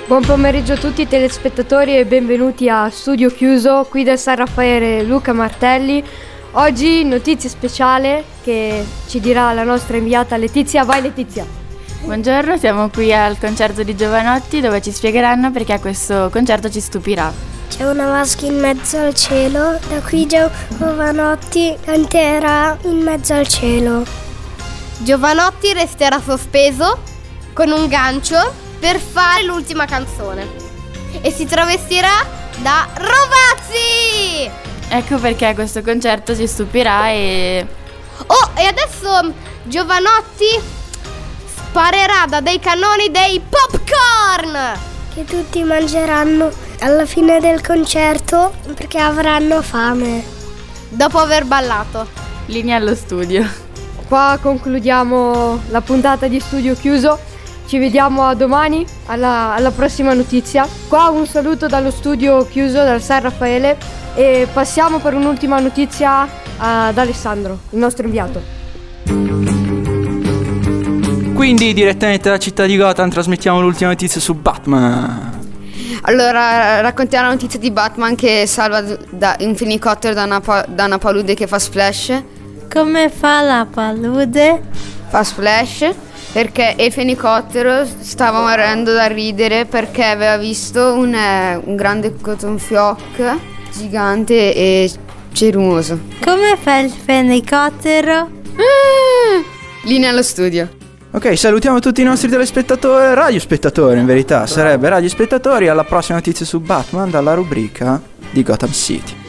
Buon pomeriggio a tutti i telespettatori e benvenuti a Studio Chiuso, qui da San Raffaele Luca Martelli. Oggi notizia speciale che ci dirà la nostra inviata Letizia. Vai Letizia! Buongiorno, siamo qui al concerto di Giovanotti dove ci spiegheranno perché questo concerto ci stupirà. C'è una vasca in mezzo al cielo, da qui Giovanotti canterà in mezzo al cielo. Giovanotti resterà sospeso con un gancio per fare l'ultima canzone e si travestirà da Rovazzi! Ecco perché questo concerto ci stupirà e adesso Giovanotti sparerà da dei cannoni dei popcorn che tutti mangeranno alla fine del concerto perché avranno fame dopo aver ballato. linea allo studio. Qua concludiamo la puntata di Studio Chiuso. Ci vediamo a domani alla prossima notizia. Qua un saluto dallo Studio Chiuso dal San Raffaele e passiamo per un'ultima notizia ad Alessandro, il nostro inviato. Quindi direttamente dalla città di Gotham trasmettiamo l'ultima notizia su Batman. Allora raccontiamo la notizia di Batman che salva un fenicottero da una palude che fa splash. Come fa la palude? Fa splash perché il fenicottero stava morendo da ridere perché aveva visto un grande cotton fioc gigante e cerumoso. Come fa il fenicottero? Linea allo studio. Ok, salutiamo tutti i nostri telespettatori, radiospettatori in verità, sarebbe radiospettatori. Alla prossima notizia su Batman dalla rubrica di Gotham City.